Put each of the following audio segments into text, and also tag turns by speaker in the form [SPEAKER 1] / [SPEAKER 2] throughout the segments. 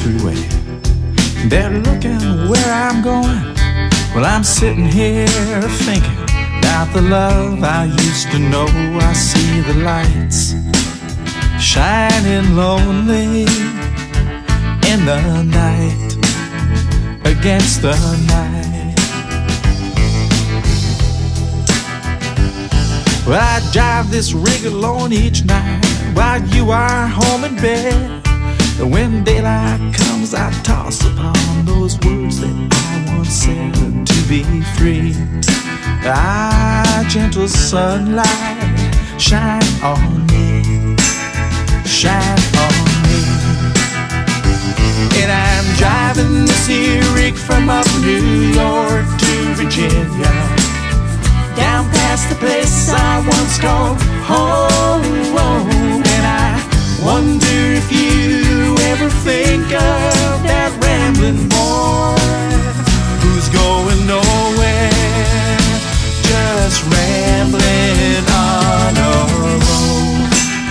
[SPEAKER 1] freeway. They're looking where I'm going. Well, I'm sitting here thinking about the love I used to know. I see the lights shining lonely in the night, against the night. Well, I drive this rig alone each night while you are home in bed. When daylight comes, I toss upon those words that I once said. To be free, gentle sunlight, shine on me, shine on me. And I'm driving this here rig from up New York to Virginia, down past the place I once called home. And I wonder if you ever think of that rambling boy who's going nowhere, just rambling on a road.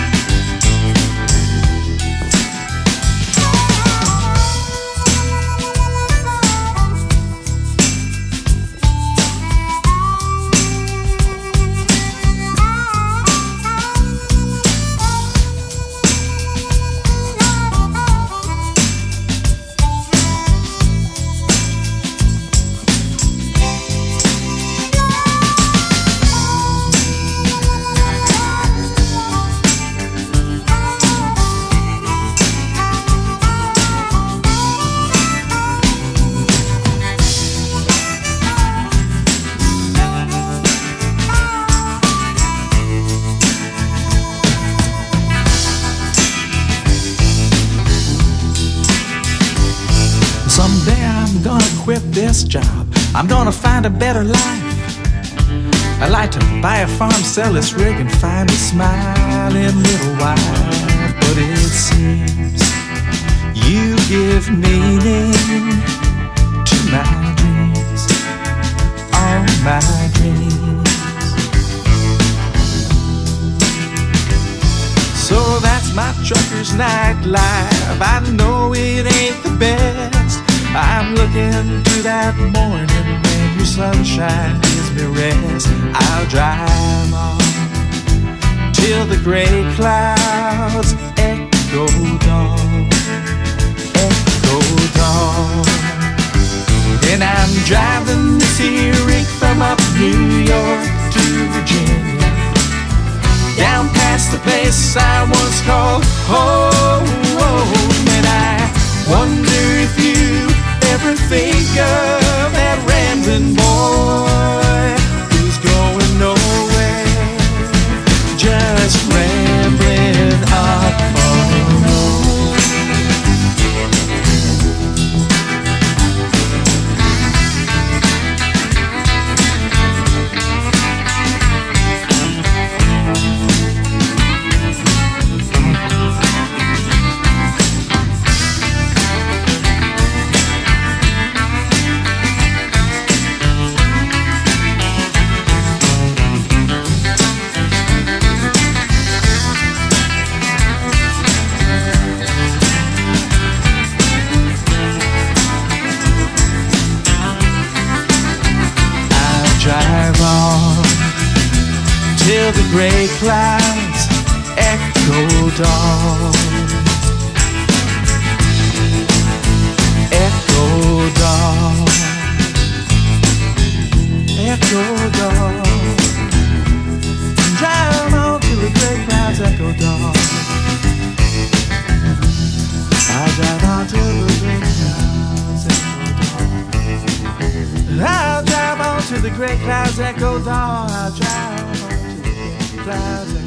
[SPEAKER 1] Someday I'm gonna quit this job, I'm gonna find a better life. I'd like to buy a farm, sell this rig, and find a smiling little wife. But it seems you give meaning to my dreams, all my dreams. So that's my trucker's nightlife. I know it ain't the best. I'm looking to that morning when your sunshine gives me rest. I'll drive on till the gray clouds echo dawn, echo dawn. And I'm driving this here rig from up New York to Virginia, down past the place I once called home. And I wonder if you ever think of that rambling boy who's going nowhere, just rambling up a road. Till the gray clouds echo dawn, echo dawn, echo dawn. Drive on till the gray clouds echo dawn. I drive on till the gray clouds echo dawn. I'll drive on till the gray clouds echo dawn. I'll drive on till the gray clouds echo dawn.